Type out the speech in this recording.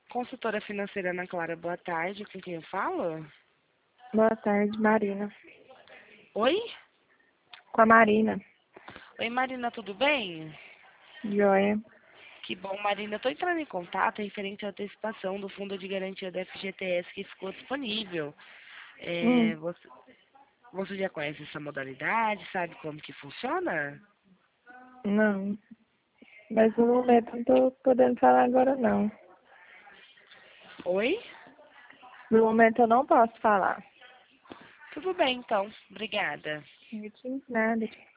Consultora financeira Ana Clara, boa tarde. Com quem eu falo? Boa tarde, Marina. Oi? Com a Marina. Oi, Marina, tudo bem? Joia. Que bom, Marina. Eu tô entrando em contato referente à antecipação do Fundo de Garantia da FGTS que ficou disponível. Hum, Você já conhece essa modalidade? Sabe como que funciona? não. Mas no momento não tô podendo falar agora, não. Oi? No momento eu não posso falar. Tudo bem, então. Obrigada. Não tinha nada.